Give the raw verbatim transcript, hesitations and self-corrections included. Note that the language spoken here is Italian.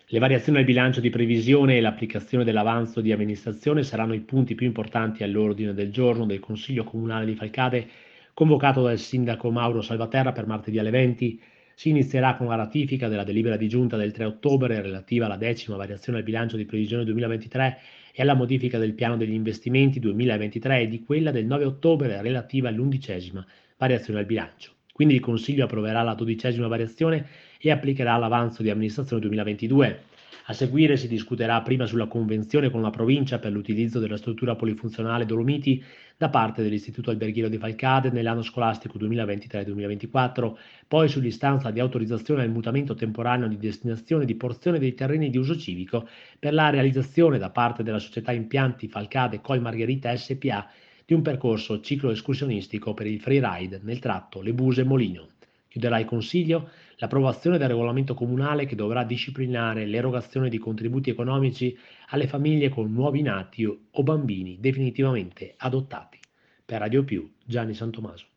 Le variazioni al bilancio di previsione e l'applicazione dell'avanzo di amministrazione saranno i punti più importanti all'ordine del giorno del Consiglio Comunale di Falcade, convocato dal sindaco Mauro Salvaterra per martedì alle venti. Si inizierà con la ratifica della delibera di giunta del tre ottobre relativa alla decima variazione al bilancio di previsione duemilaventitré e alla modifica del piano degli investimenti duemilaventitré e di quella del nove ottobre relativa all'undicesima variazione al bilancio. Quindi il Consiglio approverà la dodicesima variazione e applicherà l'avanzo di amministrazione duemilaventidue. A seguire si discuterà prima sulla convenzione con la provincia per l'utilizzo della struttura polifunzionale Dolomiti da parte dell'Istituto Alberghiero di Falcade nell'anno scolastico duemilaventitré duemilaventiquattro, poi sull'istanza di autorizzazione al mutamento temporaneo di destinazione di porzione dei terreni di uso civico per la realizzazione da parte della società Impianti Falcade Col Margherita S P A di un percorso ciclo-escursionistico per il freeride nel tratto Le Buse-Molino. Chiuderà il Consiglio l'approvazione del regolamento comunale che dovrà disciplinare l'erogazione di contributi economici alle famiglie con nuovi nati o bambini definitivamente adottati. Per Radio Più, Gianni Santomaso.